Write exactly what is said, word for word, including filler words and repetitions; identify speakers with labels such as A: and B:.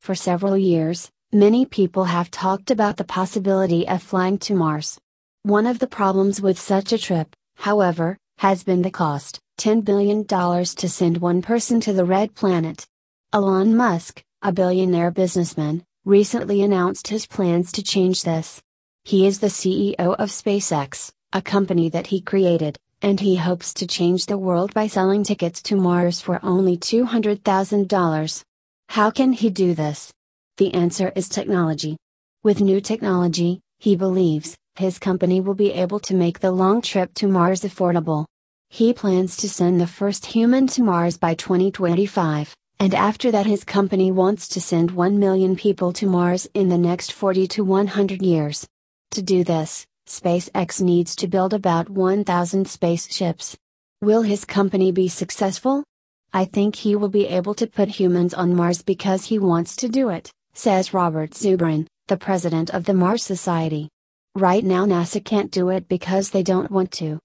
A: For several years, many people have talked about the possibility of flying to Mars. One of the problems with such a trip, however, has been the cost, ten billion dollars to send one person to the red planet. Elon Musk, a billionaire businessman, recently announced his plans to change this. He is the C E O of SpaceX, a company that he created, and he hopes to change the world by selling tickets to Mars for only two hundred thousand dollars. How can he do this? The answer is technology. With new technology, he believes, his company will be able to make the long trip to Mars affordable. He plans to send the first human to Mars by twenty twenty-five, and after that his company wants to send one million people to Mars in the next forty to one hundred years. To do this, SpaceX needs to build about one thousand spaceships. Will his company be successful? I think he will be able to put humans on Mars because he wants to do it, says Robert Zubrin, the president of the Mars Society. Right now NASA can't do it because they don't want to.